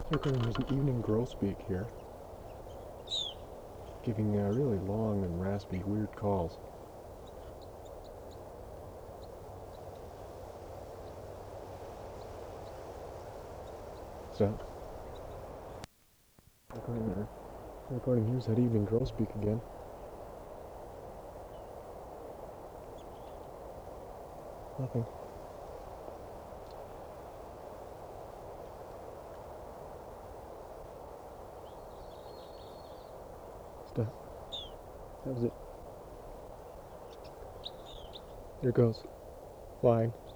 Recording there's an evening grosbeak here, giving really long and raspy, weird calls. Stop. Recording there. Recording here's that evening grosbeak again. Nothing. Stop. That was it. Here it goes. Flying.